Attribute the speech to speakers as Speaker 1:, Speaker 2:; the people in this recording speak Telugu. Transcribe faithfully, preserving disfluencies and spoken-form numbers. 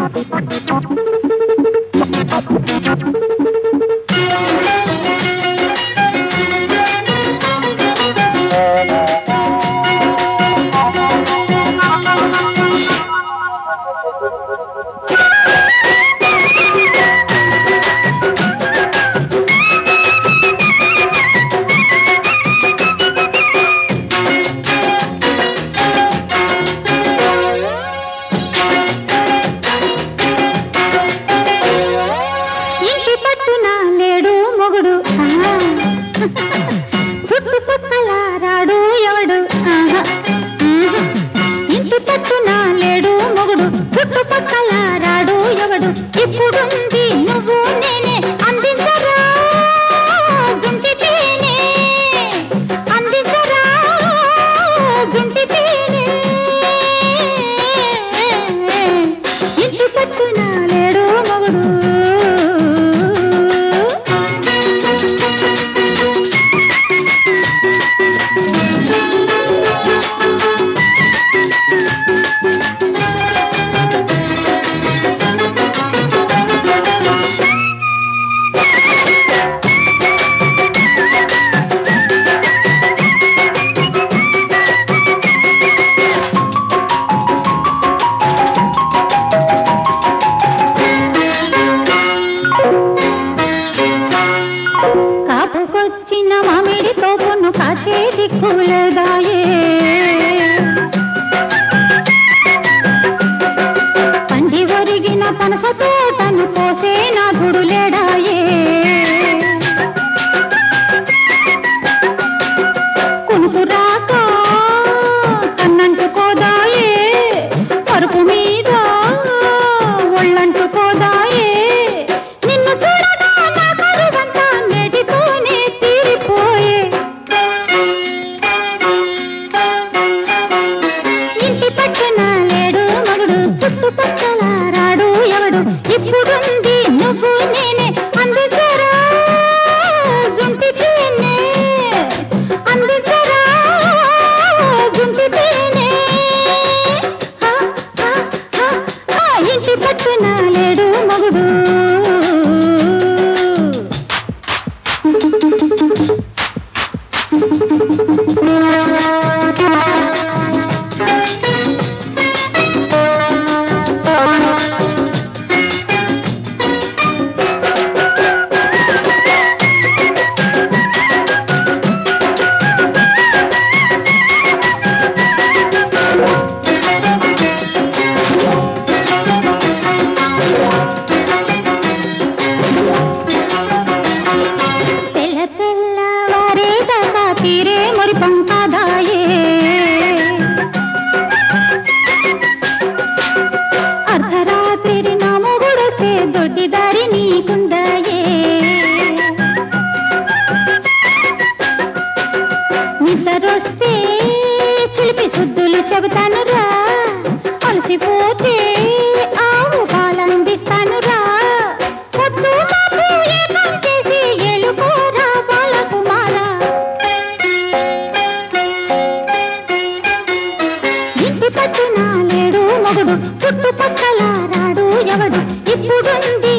Speaker 1: చుట్టుపక్కల రాడు ఎవడు, ఇంటి పట్టున లేడు మొగుడు, చుట్టుపక్కల రాడు ఎవడు, ఇప్పుడుంది నువ్వు నేనే, అందించరా జుంటి తేనె, అందించరా జుంటి తేనె, ఇంటి పట్టున లేడు మొగుడు. కాపుకొచ్చిన మామిడి తోపును కాచే దిక్కులేదాయే, పండి ఒరిగిన పనస తోటను కోసే నాథుడు లేడాయే, కునుకు రాక కన్నంటుకోదాయే, పరుపు మీద ఒళ్ళంటుకోదాయే, నిన్ను చూడగా నా కరువంతా నెటితోనే తీరిపోయే, ఇంటి పక్కన లేడు మగుడు, చుట్టుపక్కల రాడు ఎవడు, ఇప్పుడుంది నువ్వు నేనే, అందించరా జుంటి తేనె, అందించరా జుంటి తేనె, హా, హా, హా, హా, ఇంటి పక్కన లేడు మగుడు. తెల్ల తెల్లవారే దాకా తీరే మురి పంపదాయే, అర్ధరాత్రి నా మొగుడొస్తే దొడ్డి దారి నీకుందాయే, నిద్రొస్తే చిలిపి సుద్దులు చెబుతానురా, అలసిపోతే ఆవు పాలందిస్తానురా, పొద్దు మాపు ఏకం చేసి ఎలుకోరా బాలకుమారా, ఇంటి పట్టున లేడు మొగుడు, చుట్టుపక్కల రాడు ఎవడు, ఇప్పుడుంది